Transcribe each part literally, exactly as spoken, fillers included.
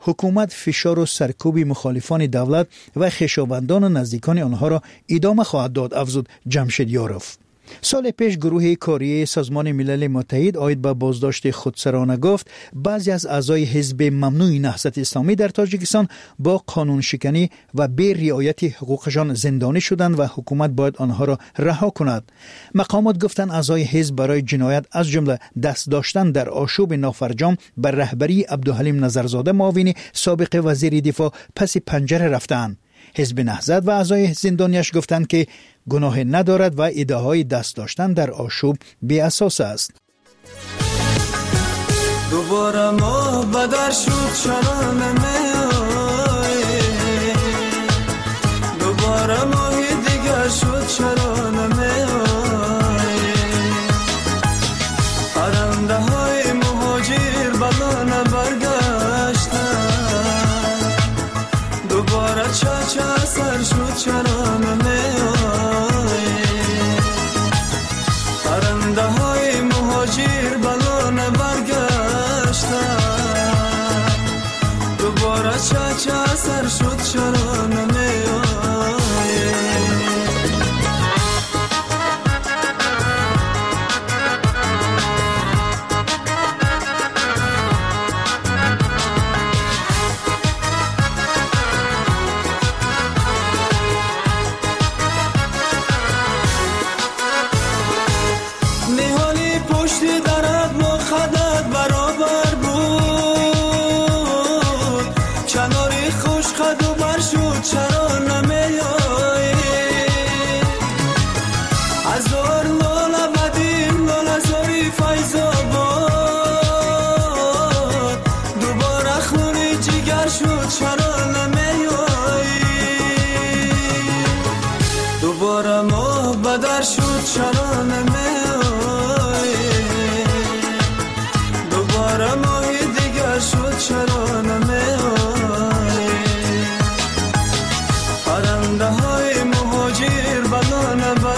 حکومت فشار و سرکوب مخالفان دولت و خویشاوندان و نزدیکان آنها را ادامه خواهد داد، افزود جمشید یاروف. سال پیش گروه کاری سازمان ملل متحد عاید به بازداشت خودسرانه گفت بعضی از اعضای حزب ممنوع نهضت اسلامی در تاجیکستان با قانون شکنی و بی رعایت حقوقشان زندانی شدند و حکومت باید آنها را رها کند. مقامات گفتند اعضای حزب برای جنایت از جمله دست داشتن در آشوب نافرجام بر رهبری عبدالحلیم نظرزاده معاون سابق وزیر دفاع پس پنجره رفتند. حزب نهضت و اعضای زندانیش گفتند که گناه ندارد و ادعاهای دست داشتن در آشوب بی اساس است. دوباره ما بدر شد چرا نمیای، دوباره ماهی دیگر شد چرا نمیای، پرنده های مهاجر بلا نبرگشتن، دوباره چه چه سر شد چرا نمیای، پرنده های مهاجر بلا نبرگشتن، دوباره چه چه سر شد چرا نمیای. دوباره ما بدر شد چرا نمیای، دوباره ماهی دیگر شد چرا نمیای، پرنده های مهاجر بلا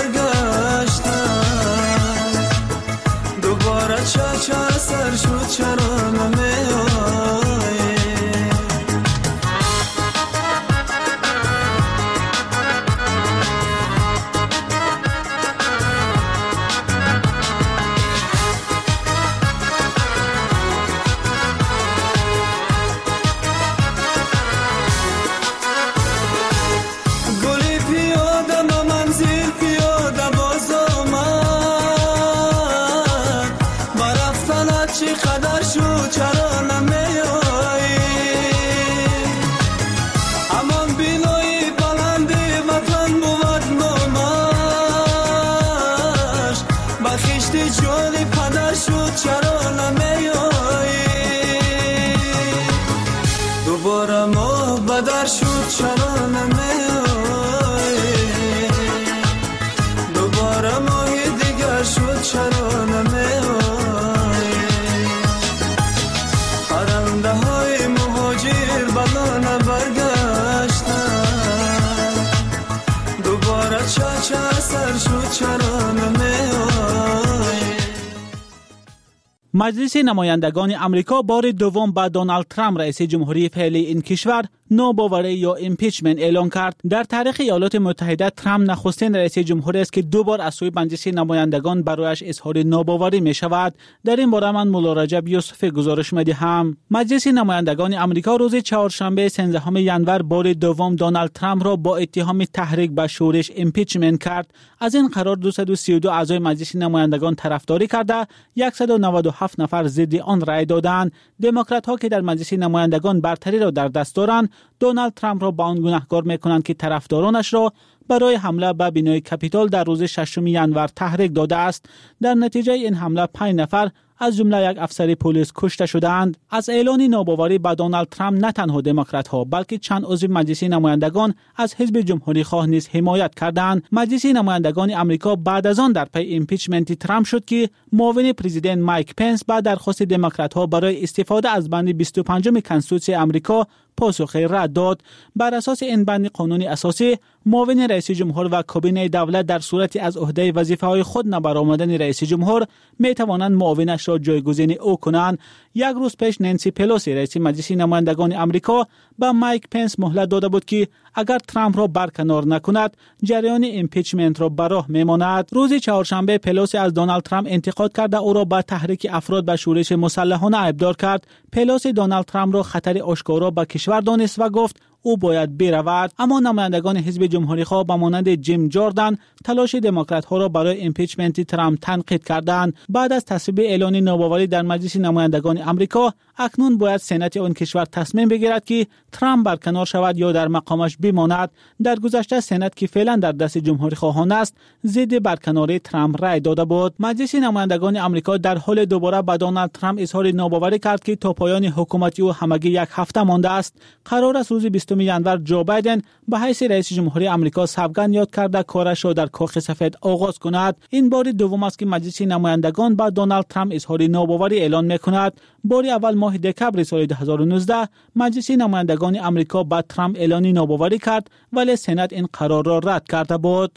نبرگشتن، دوباره چه چه سر شد چرا نمیای. دوباره ما بدر شد چرا نمیای، دوباره ماهی دیگر شد چرا نمیای، پرنده های مهاجر بلا نبرگشتن، دوباره چه چه سر شد چرا نمیای. مجلس نمایندگان امریکا بار دوم به دونالد ترامپ رئیس جمهوری فعلی این کشور ناباوری یا ایمپیچمنت اعلان کرد. در تاریخ ایالات متحده ترامپ نخستین رئیس جمهوری است که دو بار از سوی مجلس نمایندگان برایش اظهار ناباوری می شود. در این باره من مولا رجب یوسف گزارش می دهم. مجلس نمایندگان امریکا روز چهارشنبه سیزدهم ژانویه بار دوم دونالد ترامپ را با اتهام تحریک به شورش ایمپیچمنت کرد. از این قرار دویست و سی و دو اعضای مجلس نمایندگان طرفداری کرده، صد و نود و هفت نفر ضد آن رای دادند. دموکرات ها که در مجلس نمایندگان برتری را در دست دارند، دونالد ترامپ را با آن گناهکار می‌کنند که طرفدارانش را برای حمله به بنای کپیتال در روز ششم ژانویه تحریک داده است. در نتیجه این حمله پنج نفر از جمله یک افسر پلیس کشته شدند. از اعلان ناباوری به دونالد ترامپ نه تنها دموکرات ها بلکه چند عضو مجلس نمایندگان از حزب جمهوری خواه نیز حمایت کردند. مجلس نمایندگان امریکا بعد از آن در پی ایمپیچمنت ترامپ شد که معاون پرزیدنت مایک پنس با درخواست دموکرات ها برای استفاده از بند بیست و پنج کنستیتوسیون امریکا پاسخ رد داد. بر اساس این بند قانون اساسی، معاون رئیس جمهور و کابینه دولت در صورتی از عهده وظیفه‌های خود نبرآمدن رئیس جمهور می توانند معاونش را جایگزین او کنند. یک روز پیش نانسی پلوسی رئیس مجلس نمایندگان آمریکا به مایک پنس مهلت داده بود که اگر ترامپ را برکنار نکند جریان ایمپیچمنت را به راه میماند. روز چهارشنبه پلوسی از دونالد ترامپ انتقاد کرده او را به تحریک افراد به شورش مسلحانه ابدار کرد. پلوسی دونالد ترامپ را خطر آشکارا به کشور دانست و گفت او باید برود. اما نمایندگان حزب جمهوری خواه به مانند جیم جوردن تلاش دموکرات ها را برای ایمپیچمنت ترامپ تنقید کردند. بعد از تصویب اعلان ناباوری در مجلس نمایندگان آمریکا، اکنون باید سنات آن کشور تصمیم بگیرد که ترامپ برکنار شود یا در مقامش بماند. در گذشته سنات که فعلا در دست جمهوری خواهان است، ضد برکناری ترامپ رای داده بود. مجلس نمایندگان آمریکا در حال دوباره به دونالد ترامپ اظهار ناباوری کرد که تا پایان حکومت او همگی یک هفته مانده است. قرار است روز بیستم ژانویه جو بایدن به حیث رئیس جمهوری آمریکا سوگند یاد کرده کارش را در کاخ سفید آغاز کند. این بار دوم است که مجلس نمایندگان با دونالد ترامپ اظهار ناباوری اعلان می‌کند. بار اول ماه دکمبر سال دو هزار و نوزده مجلس نمایندگان آمریکا با ترامپ اعلان ناباوری کرد، ولی سنا این قرار را رد کرده بود.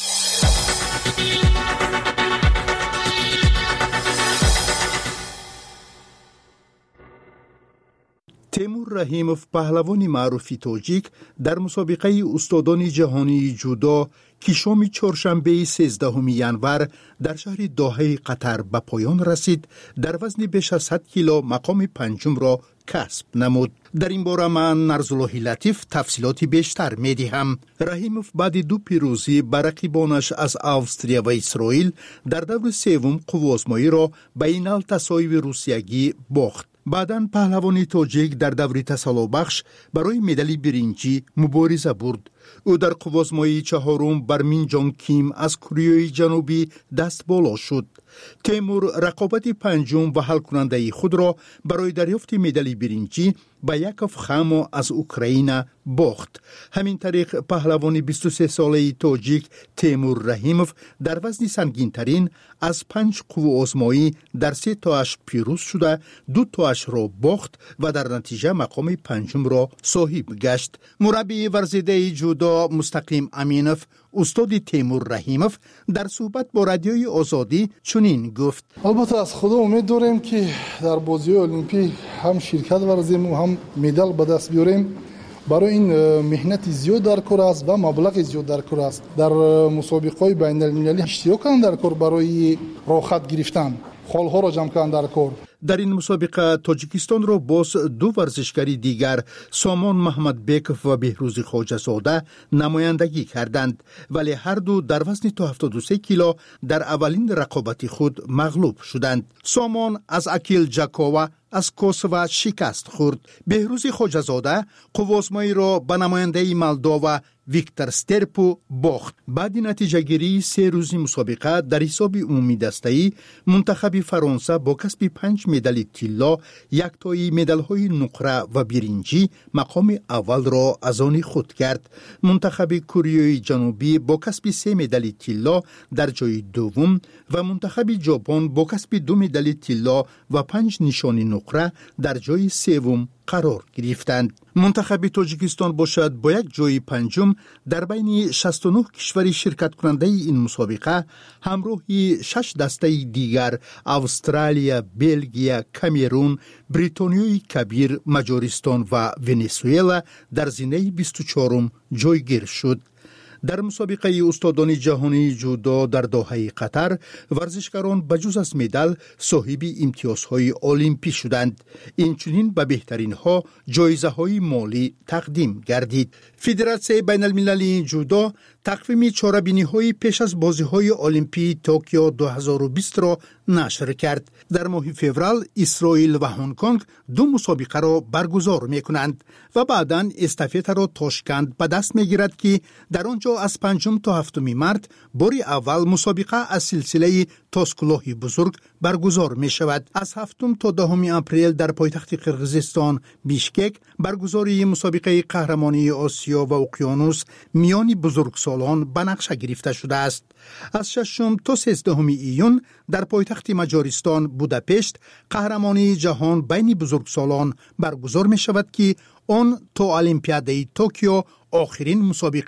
تیمور رحیموف پهلوان معروف تاجیک در مسابقه استادان جهانی جودو که شام چهارشنبه سیزدهم ژانویه در شهر دوحه قطر به پایان رسید، در وزن بیش از صد کیلو مقام پنجم را کسب نمود. در این باره من نرزالله لطیف تفصیلاتی بیشتر می دهم. رحیموف بعد دو پیروزی بر رقیبانش از استرالیا و اسرائیل در دور سوم قوه‌آزمایی را به اینال تصایب روسیگی باخت. بعداً پهلوان تاجیک در دور تسلابخش برای مدال برنجی مبارزه برد. او در قوه‌آزمایی چهارم بر مین جانگ کیم از کره جنوبی دست بالا شد. تیمور رقابت پنجم و حل کننده خود را برای دریافت مدال برنجی با یاکوف خامو از اوکراین باخت. همین طریق پهلوان بیست و سه ساله تاجیک تیمور رحیموف در وزن سنگین ترین از پنج قوه‌آزمایی در سه تاش پیروز شده، دو تاش را باخت و در نتیجه مقام پنجم را صاحب گشت. مربی ورزیده جودو مستقیم امینوف استاد تیمور رحیموف در صحبت با رادیوی آزادی چنین گفت: البته از خدا امید داریم که در بازی المپیک هم شرکت ورزیم و هم مدال به دست بیاریم. برای این مهنت زیاد در کار است و مبلغ زیاد در کار است. در مسابقات بین المللی اشتراک کردن در کار برای راحت گرفتن خالها را جمع کردن در کار. در این مسابقه تاجیکستان را باز دو ورزشکاری دیگر سامان محمد بیکوف و بهروز خواجه‌زاده نمایندگی کردند، ولی هر دو در وزن تا هفتاد و سه کیلو در اولین رقابت خود مغلوب شدند. سامان از اکیل جاکووا از کوسوو شکست خورد. بهروز خواجه‌زاده قوه‌آزمایی را به نماینده مولداوا ویکتور سترپو باخت. بعد نتیجه گیری سه روزی مسابقه در حساب عمومی دسته‌ای منتخب فرانسه با کسب پنج مدال طلا، یک تایی مدال‌های نقره و برنجی مقام اول را از آن خود کرد. منتخب کره جنوبی با کسب سه مدال طلا در جای دوم و منتخب ژاپن با کسب دو مدال طلا و پنج نشان نقره در جای سوم قرار گرفتند. منتخب تاجیکستان باشد با یک جای پنجم در بین شصت و نه کشور شرکت کننده این مسابقه همراهی شش دسته دیگر استرالیا، بلژیم، کامرون، بریتانیای کبیر، مجارستان و ونزوئلا در زینه بیست و چهارم جایگیر شد. در مسابقه استادان جهانی جودو در دوحه قطر ورزشکاران بجز از مدال صاحب امتیازهای المپی شدند. اینچنین به بهترین ها جایزه های مالی تقدیم گردید. فدراسیون بین المللی جودو تقویم چاره‌بینی های پیش از بازی های المپی توکیو دو هزار و بیست را نشر کرد. در ماه فوریه اسرائیل و هنگ کنگ دو مسابقه را برگزار می کنند و بعداً استافت را تاشکند به دست می گیرد که در آنجا از پنجم تا هفتم مارس باری اول مسابقه از سلسله تاسکلاه بزرگ برگزار می شود. از هفتم تا دهم اپریل در پایتخت قرقیزستان بیشکک برگزاری مسابقه قهرمانی آسیا و اقیانوس میان بزرگسالان به نقشه گرفته شده است. از ششم تا سیزدهم ایون در پایتخت مجارستان بوداپشت قهرمانی جهان بین بزرگسالان برگزار می شود که آن تا المپیاد توکیو آخرین مسابقه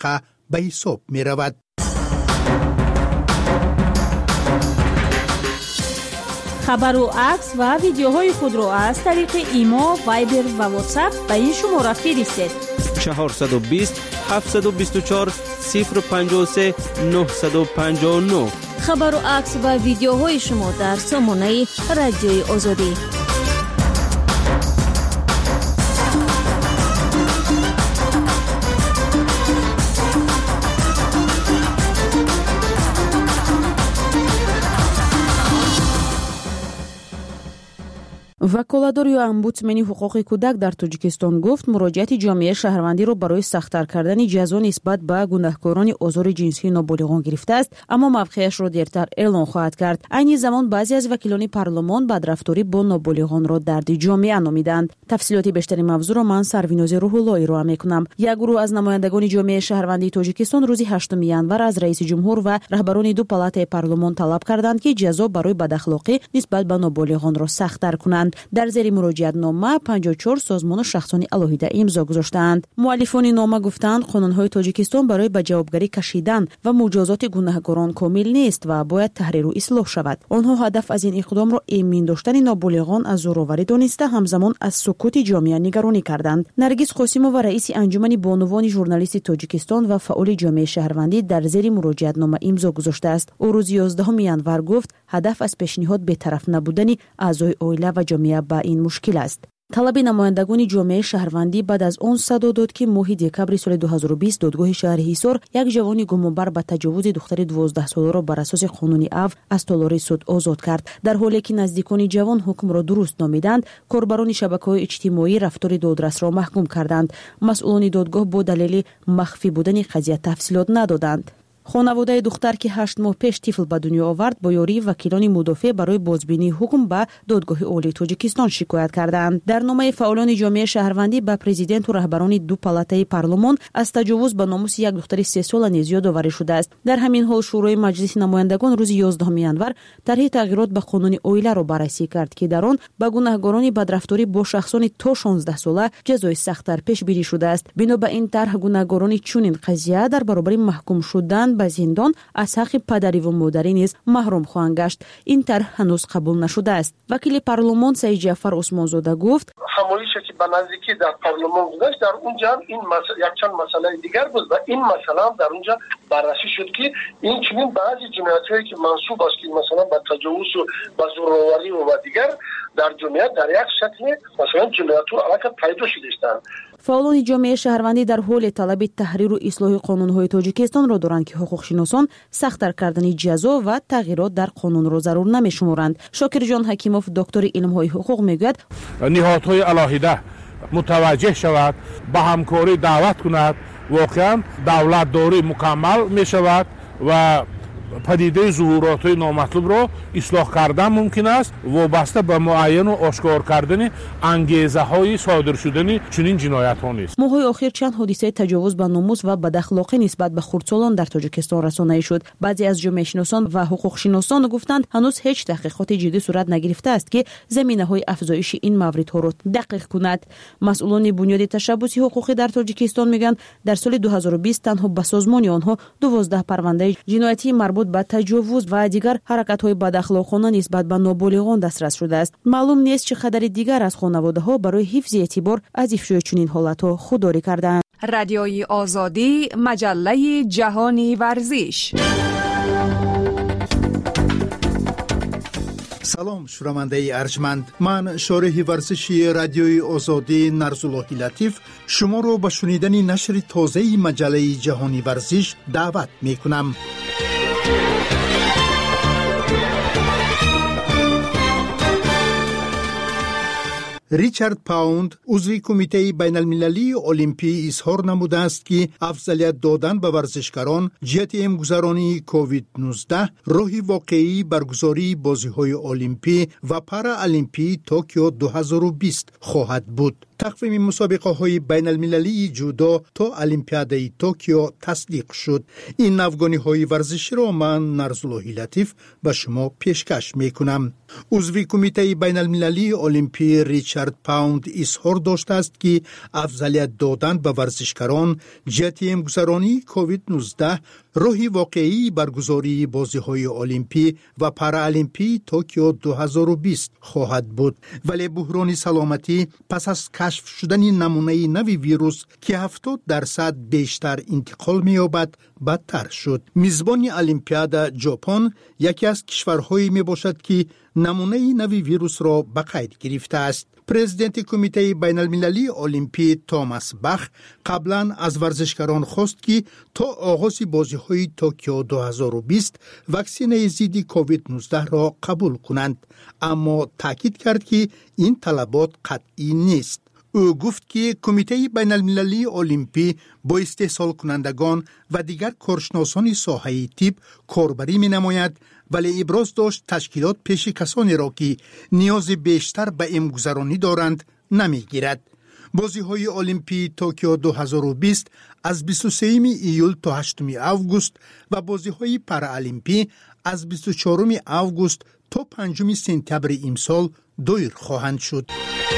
به حساب می رود. خبر و عکس و ویدیوهای خود را از طریق ایما، وایبر و واتساپ به این شماره فرستید. چهارصد و بیست هفتصد و بیست و چهار صفر پنجاه و سه نهصد و پنجاه و نه. خبر و عکس و ویدیوهای شما در سامانه رادیوی آزادی. ваколатор ё омбудсмени ҳуқуқи кӯдак дар Тоҷикистон гуфт муроҷиати ҷомеаи шаҳрвандиро барои сахттар кардани ҷазо нисбат ба гунаҳкорони озори ҷинсии ноболиғон гирифтааст, аммо мавқеашро дертар эълон хоҳад кард. айни замон баъзе аз вакилони парлумон бадрафторӣ бо ноболиғонро дарди ҷомеа номиданд. тафсилоти бештари мавзӯъро ман Сарвинози Рӯҳулло ироа мекунам. як гурӯҳ аз намояндагони ҷомеаи шаҳрвандии Тоҷикистон рӯзи ҳаштуми январ аз раиси ҷумҳур ва раҳбарони ду палатаи парлумон талаб карданд ки ҷазо барои бадахлоқӣ нисбат ба ноболиғонро сахттар кунанд. дар зери муроҷиатнома панҷоҳ و чҳор созмону шахсони алоҳида имзо гузоштаанд. муаллифони нома гуфтанд қонунҳои Тоҷикистон барои ба ҷавобгарӣ кашидан ва муҷозоти гунаҳкорон комил нест ва бояд таҳриру ислоҳ шавад. онҳо ҳадаф аз ин иқдомро эмин доштани ноболиғон аз зӯроварӣ дониста, ҳамзамон аз сукути ҷомеа нигаронӣ карданд. Наргиз Қосимова, раиси анҷумани бонувони журналисти Тоҷикистон ва фаъоли ҷомеаи шаҳрвандӣ, дар зери муроҷиатнома имзо гузоштааст. ӯ рӯзи ёздаҳуми январ гуфт ҳадаф аз пешниҳод бетараф набудани аъзои оила ва ҷомеа ба ин мушкил аст. талаби намояндагони ҷомеаи шаҳрвандӣ баъд аз он садо дод ки моҳи декабри соли дуҳазору бист додгоҳи шаҳри Ҳисор як ҷавони гумонбар ба таҷовузи духтари дувоздаҳсоларо бар асоси қонуни ав аз толори суд озод кард. дар ҳоле ки наздикони ҷавон ҳукмро дуруст номиданд, корбарони шабакаҳои иҷтимоӣ рафтори додрасро маҳкум карданд. масъулони додгоҳ бо далели махфӣ будани қазия тафсилот надоданд. хонаводаи духтар ки ҳашт моҳ пеш тифл ба дунё овард, бо ёрии вакилони мудофиъ барои бозбинии ҳукм ба додгоҳи олии Тоҷикистон шикоят карданд. дар номаи фаъолони ҷомеаи шаҳрвандӣ ба президенту раҳбарони ду палатаи парлумон аз таҷовуз ба номуси як духтари се сола низ ёдоварӣ шудааст. дар ҳамин ҳол шӯрои маҷлиси намояндагон рӯзи ёздаҳуми январ тарҳи тағйирот ба қонуни оиларо баррасӣ кард ки дар он ба гунаҳгорони бадрафторӣ бо шахсони то шонздаҳ сола ҷазои сахттар пешбинӣ шудааст. бино ба ин тарҳ гунаҳгорони чунин қазия дар баробари маҳкум шудан ба зиндон аз ҳаққи падариву модарӣ низ маҳрум хоҳанд гашт. ин тарҳ ҳанӯз қабул нашудааст. вакили парлумон Саид Ҷаъфар Усмонзода гуфт ҳамоише ки ба наздикӣ дар парлумон гузашт, дар унҷа ин якчанд масъалаи дигар буд ва ин масъала дар унҷа баррасӣ шуд ки инчунин баъзи ҷиноятҳое ки мансуб аст ки масалан ба таҷовузу ба зӯровариву ва дигар дар ҷомеа дар як шакли масалан ҷиноятҳо аллакай пайдо шудастанд. фаъолони ҷомеаи шаҳрвандӣ дар ҳоли талаби таҳриру ислоҳи қонунҳои Тоҷикистонро доранд ки ҳуқуқшиносон сахттар кардани ҷазо ва тағйирот дар қонунро зарур намешуморанд. Шокирҷон Ҳакимов, доктори илмҳои ҳуқуқ, мегӯяд ниҳодҳои алоҳида мутаваҷҷеҳ шавад, ба ҳамкорӣ даъват кунад, воқеан давлатдорӣ мукаммал мешавад ва падидаи зуҳуротҳои номатлубро ислоҳ кардан мумкин аст, вобаста ба муайяну ошкор кардани ангезаҳои содир шудани чунин ҷиноятҳо нест. моҳои охир чанд ҳодисаи таҷовуз ба номус ва бадахлоқӣ нисбат ба хурдсолон дар Тоҷикистон расонаӣ шуд. баъзе аз ҷомеашиносон ва ҳуқуқшиносон гуфтанд ҳанӯз ҳеҷ таҳқиқоти ҷиддӣ сурат нагирифтааст ки заминаҳои афзоиши ин мавридҳоро дақиқ кунад. масъулони бунёди ташаббуси ҳуқуқӣ дар Тоҷикистон мегӯянд дар соли дуҳазору бист танҳо ба созмони онҳо дувоздаҳ парвандаи ҷиноятӣ марбут ба таҷовуз ва дигар ҳаракатҳои бадахлоқона нисбат ба ноболиғон дастрас шудааст. маълум нест чӣ қадари дигар аз хонаводаҳо барои ҳифзи эътибор аз ифшои чунин ҳолатҳо худдорӣ карданд. радиои озодӣ, маҷаллаи ҷаҳони варзиш. салом шунавандаи арҷманд, ман шориҳи варзиши радиои озодӣ Нарзуллоҳи Латиф шуморо ба шунидани нашри тозаи маҷаллаи ҷаҳони варзиш даъват мекунам. ричард паунд, узви кумитаи байналмилалии олимпӣ, изҳор намудааст ки афзалият додан ба варзишгарон ҷиҳати эмгузаронии ковид нуздаҳ роҳи воқеӣ баргузории бозиҳои олимпӣ ва параолимпии Токио дуҳазору бист хоҳад буд. تقویم مسابقه های بین المللی جودو تا المپیادای توکیو تصدیق شد. این نوگانی های ورزشی را من نرزاللهی لطیف به شما پیشکش می کنم. عضو کمیته بین المللی المپی ریچارد پاوند اظهار داشته است که افضلیت دادن به ورزشکاران جهت امگذرانی کووید نوزده راهی واقعی برگزاری بازی های المپی و پارالمپی توکیو دو هزار و بیست خواهد بود. ولی بحران سلامتی پس از کشف شدن نمونه نوی ویروس که هفتاد درصد بیشتر انتقال می‌یابد بدتر شد. میزبان المپیاد ژاپن یکی از کشورهایی می باشد که نمونه نوی ویروس را به قید گرفته است. پرزیدنت کمیته بین المللی المپی توماس باخ قبلا از ورزشکاران خواست که تا آغاز بازی های توکیو دو هزار و بیست واکسن ضد کووید نوزده را قبول کنند، اما تاکید کرد که این طلبات قطعی نیست. او گفت که کمیته بین المللی المپی با استحصال کنندگان و دیگر کارشناسان ساحه طب کاربری می نماید، ولی ابراز داشت تشکیلات پیش کسانی را که نیاز بیشتر به امگذرانی دارند نمی گیرد. بازی های المپی توکیو دو هزار و بیست از بیست و سوم ایول تا هشتم آگوست و بازی های پارالمپی از بیست و چهارم آگوست تا پنجم سپتامبر امسال دایر خواهند شد.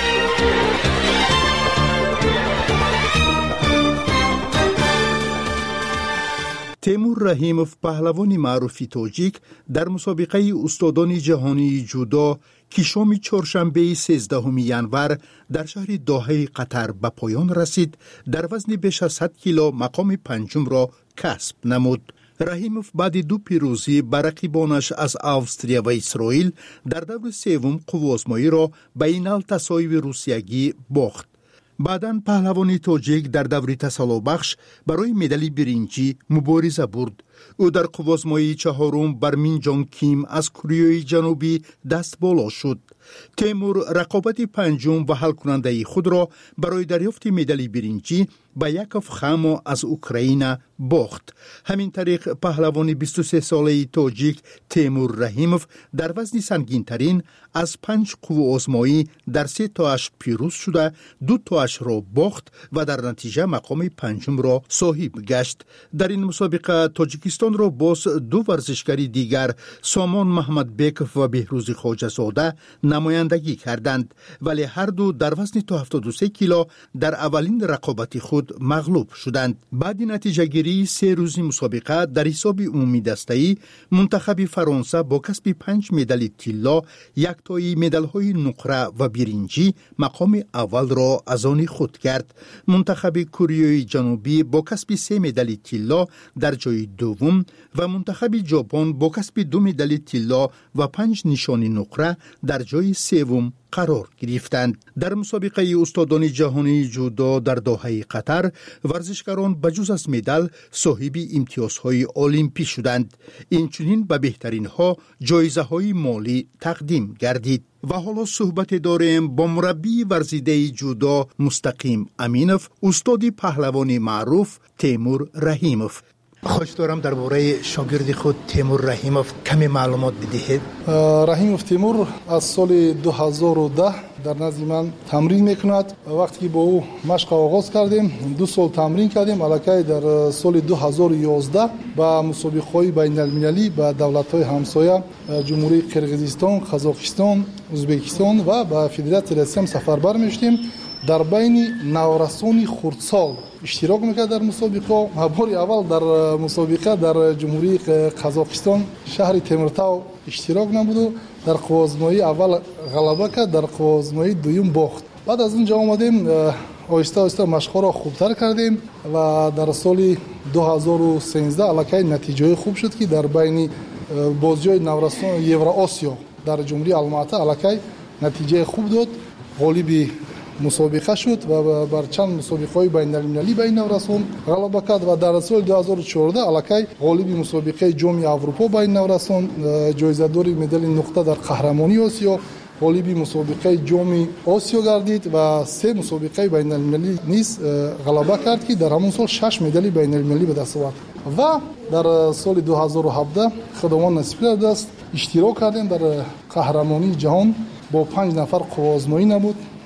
تیمور رحیموف پهلوان معروف تاجیک در مسابقه استادان جهانی جودو که شام چهارشنبه سیزدهم ژانویه در شهر دوحه قطر به پایان رسید، در وزن بیش از صد کیلو مقام پنجم را کسب نمود. رحیموف بعد دو پیروزی بر رقیبانش از استرالیا و اسرائیل در دور سوم قوه‌آزمایی را به اینال تساوی روسیگی باخت. بعداً پهلوان تاجیک در دوری تسلا بخش برای مدال برنجی مبارزه برد. او در قوه‌آزمایی چهارم بر مین جانگ کیم از کره جنوبی دست بالا شد. تیمور رقابت پنجم و حل کننده خود را برای دریافت مدال برنجی با یاکوف خامو از اوکراین باخت. همین طریق پهلوان بیست و سه ساله تاجیک تیمور رحیموف در وزن سنگین ترین از پنج قوه آزمایی در سه تاش پیروز شده، دو تاش را باخت و در نتیجه مقام پنجم را صاحب گشت. در این مسابقه تاجیکستان را باز دو ورزشکاری دیگر سامان محمد بیک و بهروز خواجه زاده نمایندگی کردند، ولی هر دو در وزن تا هفتاد و سه کیلو در اولین رقابت خود مغلوب شدند. بعد نتیجه گیری سه روزی مسابقه در حساب عمومی دسته‌ای منتخب فرانسه با کسب پنج مدال طلا، یک تایی مدال های نقره و برنجی مقام اول را از آن خود کرد. منتخب کره جنوبی با کسب سه مدال طلا در جای دوم و منتخب ژاپن با کسب دو مدال طلا و پنج نشان نقره در جای سوم قرار گرفتند. در مسابقه استادان جهانی جودو در دوحه قطر ورزشکاران بجز از مدال صاحب امتیازهای المپی شدند. اینچنین به بهترین ها جایزه های مالی تقدیم گردید. و حالا صحبت داریم با مربی ورزیده جودو مستقیم امینوف، استاد پهلوانی معروف تیمور رحیموف. خوش دارم درباره شاگرد خود تیمور رحیموف کمی معلومات بدهید. رحیموف تیمور از سال دو هزار و ده در نزد من تمرین میکند. وقتی که با او مشق آغاز کردیم دو سال تمرین کردیم، الکی در سال دو هزار و یازده با مسابقه‌های بین المللی با دولت‌های همسایه جمهوری قرقیزستان، قزاقستان، ازبکستان و با فدراسیون روسیه سفربر میشدیم. در بین نورسانی خردسال اشتراک میکرد در مسابقه. بار اول در مسابقه در جمهوری قزاقستان شهر تیمورتاو اشتراک نمود و در قوه‌آزمایی اول غلبه کرد، در قوه‌آزمایی دوم باخت. بعد از اونجا آمدیم آهسته آهسته مشق‌ها را خوبتر کردیم و در سال دو هزار و سیزده الکی نتیجه خوب شد که در بین بازی‌های نورسان یوراسیا در جمهوری الماتا الکی نتیجه خوب داد، غالب مسابقه شد و بر چند مسابقه‌های بین المللی بین نورسان غلبه کرد و در سال دو هزار و چهارده الکی غالب مسابقه جام اروپا بین نورسان، جایزه دار مدال نقطه در قهرمانی آسیا، غالب مسابقه جام آسیا گردید و سه مسابقه بین المللی نیز غلبه کرد که در همون سال شش مدال بین المللی به دست آورد. و در سال دو هزار و هفده خداوند نصیب کرد است اشتراک کردیم در قهرمانی جهان با پنج نفر قوه‌آزمایی نبود.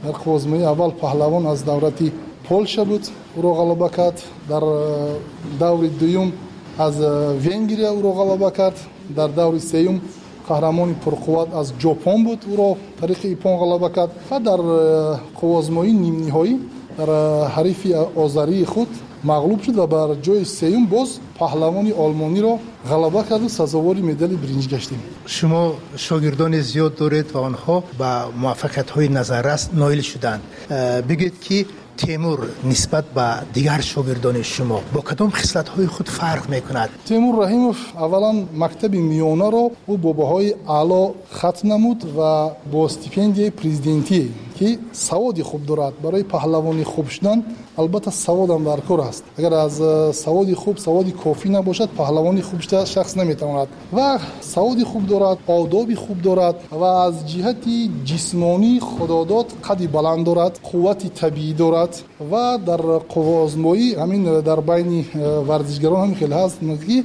در قوزمایی اول پهلوان از دولتی پولشا بود، او را غلبه کرد. در دور دوم از ونگریا او را غلبه کرد. در دور سوم قهرمان پرقوت از ژاپن بود، او را طریق ایپون غلبه کرد. و در قوزمایی نیم نهایی در حریف آذری خود مغلوب شد و بر جای سوم باز پهلوان آلمانی را غلبه کرد و سزاوار مدال برنج گشتیم. شما شاگردان زیاد دارید و آنها با موفقیت‌های نظررس نایل شدند. بگید که تیمور نسبت به دیگر شاگردان شما با کدام خصلت‌های خود فرق می‌کند؟ تیمور رحیموف اولا مکتب میانه را او با بهای اعلی ختم نمود و با استیپندیای پرزیدنتی که سواد خوب دارد. برای پهلوانی خوب شدن البته سواد هم در کار است. اگر از سواد خوب سواد کافی نباشد پهلوانی خوب شده شخص نمیتواند. و سواد خوب دارد، آداب خوب دارد و از جهت جسمانی خداداد قدی بلند دارد، قوت طبیعی دارد و در قوازمایی همین در بین ورزشگران هم خیلی هست که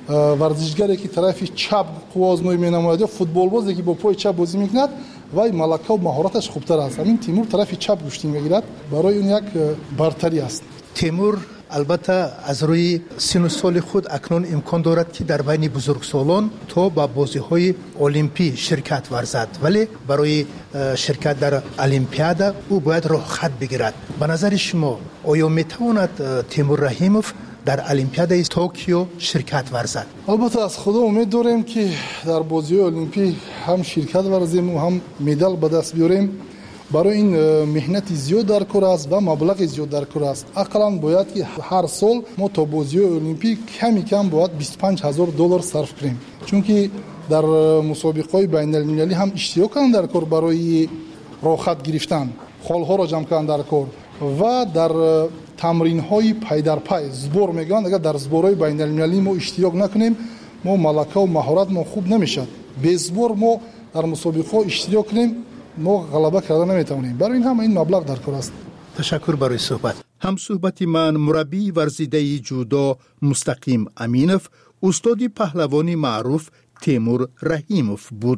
ورزشگری که طرف چپ قوازمایی مینماید یا فوتبال بازی که با پای چپ بازی میکند وای ملکه و مهارتش خوبتر است. همین تیمور طرف چپ گوشتی میگیرد، برای اون یک برتری است. تیمور البته از روی سن و سال خود اکنون امکان دارد که در بین بزرگسالان تا با بازی‌های المپی شرکت ورزد، ولی برای شرکت در المپیاد او باید راه خط بگیرد. به نظر شما آیا میتواند تیمور رحیموف در المپیاد توکیو شرکت ورزد؟ البته از خدا امید داریم که در بازی‌های المپی هم شرکت ورزیم و هم مدال به دست بیاریم. برای این مهنت زیاد در کار است و مبلغ زیاد در کار است. اقلا باید که هر سال ما تا بازی‌های المپی کمی کم باید بیست و پنج هزار دلار صرف کنیم، چون که در مسابقه‌های بین‌المللی هم اشتراک کردن در کار برای راحت گرفتن، خال‌ها را جمع کردن در کار و در تمرین‌های پای در پای زبور میگن. اگر در زبورهای بین‌المللی ما اشتراک نکنیم ما ملکه و مهارت ما خوب نمیشد. به زبور ما در مسابقه اشتراک کنیم ما غلبه کردن نمیتونیم. برای این هم این مبلغ در کار است. تشکر برای صحبت. هم صحبت من مربی ورزیده جودو مستقیم امینوف استاد پهلوانی معروف تیمور رحیموف بود.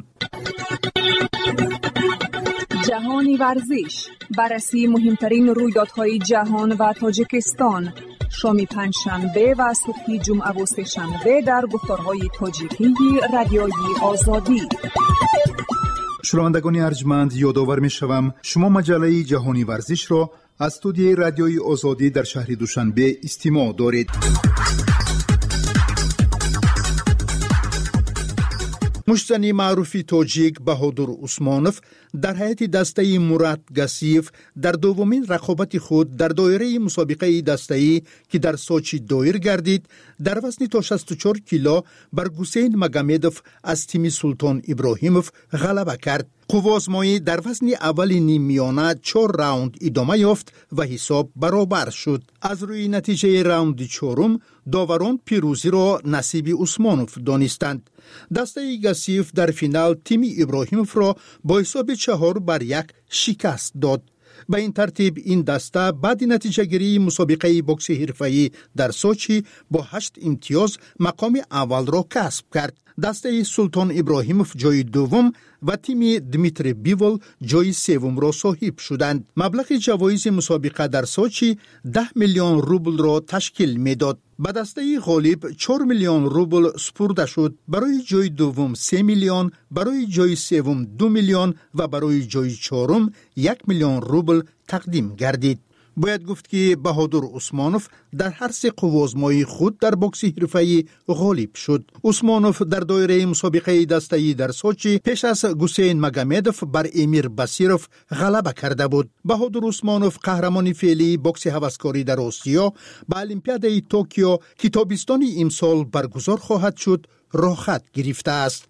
جهانی ورزش، بررسی مهمترین رویدادهای جهان و تاجیکستان، شام پنجشنبه و صبح جمعه و سه‌شنبه در گفتارهای تاجیکی رادیوی آزادی. شنوندگان ارجمند، یادآور می‌شوم شما مجله جهانی ورزش را از استودیوی رادیوی آزادی در شهر دوشنبه استماع دارید. مشتنی معروفی تاجیک بهادر عثمانوف در هیئت دسته مراد گسیف در دومین رقابت خود در دایره مسابقه دسته‌ای که در سوچی دایر گردید در وزن تا شصت و چهار کیلو بر حسین مگامدوف از تیم سلطان ابراهیموف غلبه کرد. قوازمایی در وزن اول نیم میانه چهار راوند ادامه یافت و حساب برابر شد. از روی نتیجه راوند چهارم داوران پیروزی را نصیب عثمانوف دانستند. دسته گسیف در فینال تیم ابراهیموف را با حساب چهار بر یک شکست داد. به این ترتیب این دسته بعد نتیجه گیری مسابقه بوکس حرفه‌ای در سوچی با هشت امتیاز مقام اول را کسب کرد. دسته سلطان ابراهیموف جای دوم و تیم دمیتری بیول جای سوم را صاحب شدند. مبلغ جوایز مسابقه در سوچی ده میلیون روبل را تشکیل میداد. به دسته غالب چهار میلیون روبل سپرده شد. برای جای دوم سه میلیون، برای جای سوم دو میلیون و برای جای چهارم یک میلیون روبل تقدیم گردید. باید گفت که بهادر عثمانوف در هر سه قوازمایی خود در بوکس حرفه‌ای غالب شد. عثمانوف در دایره مسابقه دسته‌ای در سوچی پیش از حسین مگامدوف بر امیر بصیروف غلبه کرده بود. بهادر عثمانوف قهرمان فعلی بوکس هوسکاری در آسیا به المپیاد توکیو که تابستان امسال برگزار خواهد شد راه خط گرفته است.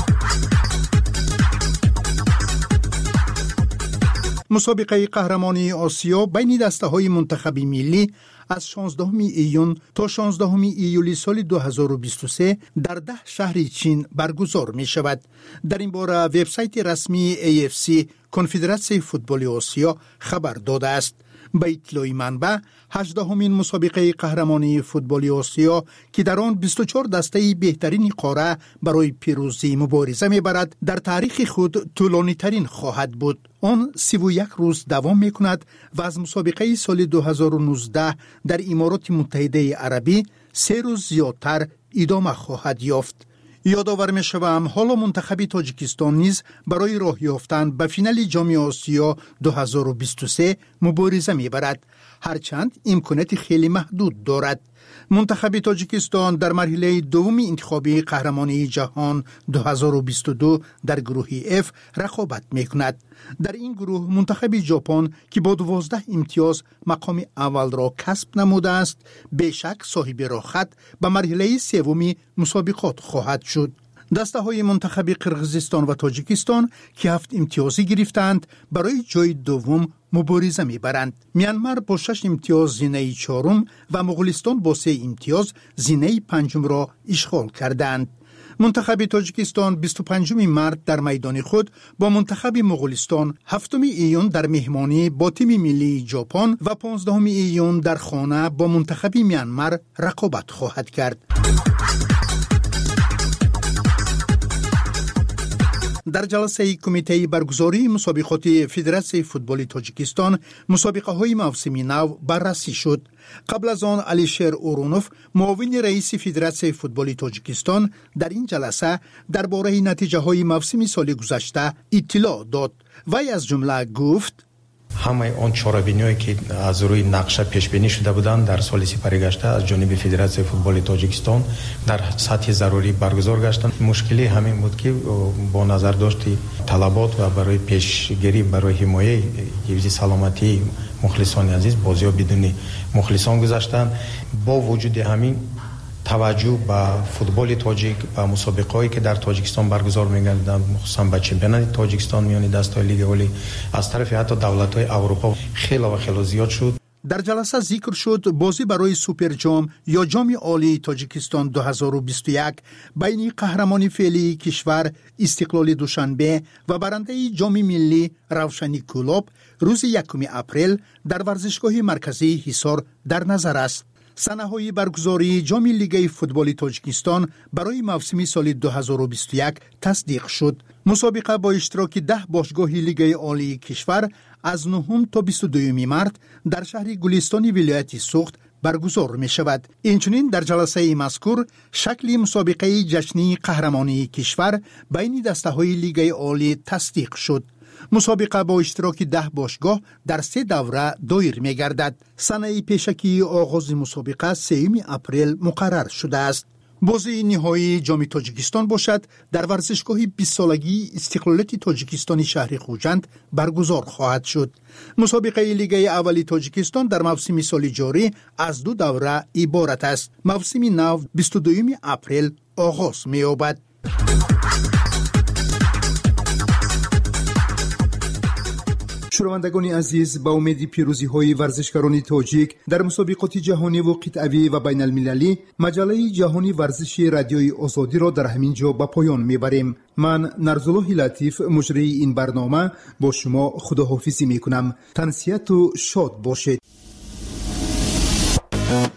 مسابقه قهرمانی آسیا بین دسته‌های منتخب ملی از شانزدهم ایون تا شانزدهم ایولی سال دو هزار و بیست و سه در ده شهر چین برگزار می شود. در این باره وبسایت رسمی ای اف سی کنفدراسیون فوتبال آسیا خبر داده است. به اطلاع منبع هجدهمین مسابقه قهرمانی فوتبال آسیا که در آن بیست و چهار دسته بهترین قاره برای پیروزی مبارزه می‌برد در تاریخ خود طولانی ترین خواهد بود. آن سی و یک روز دوام می‌کند و از مسابقه سال دو هزار و نوزده در امارات متحده عربی سه روز زیادتر ادامه خواهد یافت. یادآور می‌شوم حالا منتخب تاجیکستان نیز برای راه یافتن به فینال جام آسیا دو هزار و بیست و سه مبارزه می‌برد، هرچند امکانات خیلی محدود دارد. منتخب تاجیکستان در مرحله دوم انتخابی قهرمانی جهان دو هزار و بیست و دو در گروه اف رقابت می‌کند. در این گروه منتخب ژاپن که با دوازده امتیاز مقام اول را کسب نموده است، بیشک صاحب راحت به مرحله سومی مسابقات خواهد شد. دسته های منتخب قرقیزستان و تاجیکستان که هفت امتیازی گرفتند برای جای دوم مبارزه میبرند. میانمار با شش امتیاز زینه چهارم و مغولستان با سه امتیاز زینه پنجم را اشغال کردند. منتخب تاجیکستان بیست و پنجم مارس در میدان خود با منتخب مغولستان، هفتم ایون در مهمانی با تیم ملی ژاپن و پانزدهم ایون در خانه با منتخب میانمار رقابت خواهد کرد. در جلسه کمیته برگزاری مسابقات فدراسیون فوتبال تاجیکستان مسابقه های موسمی نو بررسی شد. قبل از آن علیشیر اورونوف معاون رئیس فدراسیون فوتبال تاجیکستان در این جلسه درباره نتیجه های موسم سال گذشته اطلاع داد. وی از جمله گفت: همه آن چاره‌بینی‌هایی که از روی نقشه پیش بینی شده بودند در سال سپری گشته از جانب فدراسیون فوتبال تاجیکستان در سطح ضروری برگزار گشتند. مشکلی همین بود که با نظر داشت طلبات و برای پیشگیری برای حمایت حفظ سلامتی مخلصان عزیز بازی‌ها بدون مخلصان گذشتند. با وجود همین توجه به فوتبال تاجیک و مسابقه‌ای که در تاجیکستان برگزار می‌گردند، مخصوصاً به چمپیونات تاجیکستان میان دسته‌های لیگ اولی از طرف حتی دولت‌های اروپا خیلی و خیلی زیاد شد. در جلسه ذکر شد بازی برای سوپر جام یا جام عالی تاجیکستان دو هزار و بیست و یک بین قهرمان فعلی کشور استقلال دوشنبه و برنده جام ملی روشنی کلوب روز یکم اپریل در ورزشگاه مرکزی حصار در نظر است. سنه‌های برگزاری جام لیگ فوتبال تاجیکستان برای موسم سال دو هزار و بیست و یک تصدیق شد. مسابقه با اشتراک ده باشگاه لیگ عالی کشور از نهم تا بیست و دوم مارس در شهر گلستان ولایت سوخت برگزار می شود. اینچنین در جلسه مذکور شکل مسابقه جشنی قهرمانی کشور بین دسته های لیگ عالی تصدیق شد. مسابقه با اشتراک ده باشگاه در سه دوره دایر می گردد. سنه پیشکی آغاز مسابقه سوم اپریل مقرر شده است. بازی نهایی جام تاجیکستان باشد در ورزشگاه بیست سالگی استقلالیت تاجیکستانی شهر خوجند برگزار خواهد شد. مسابقه لیگ اول تاجیکستان در موسم سال جاری از دو دوره عبارت است. موسم نو بیست و دوم اپریل آغاز می یابد. شنوندگان عزیز، با امید پیروزی های ورزشکاران تاجیک در مسابقات جهانی و قطعی و بین المللی، مجله جهانی ورزشی رادیوی آزادی را در همین جا به پایان میبریم. من نرزالله لطیف مجری این برنامه با شما خداحافظی میکنم. تنسیت و شاد باشید.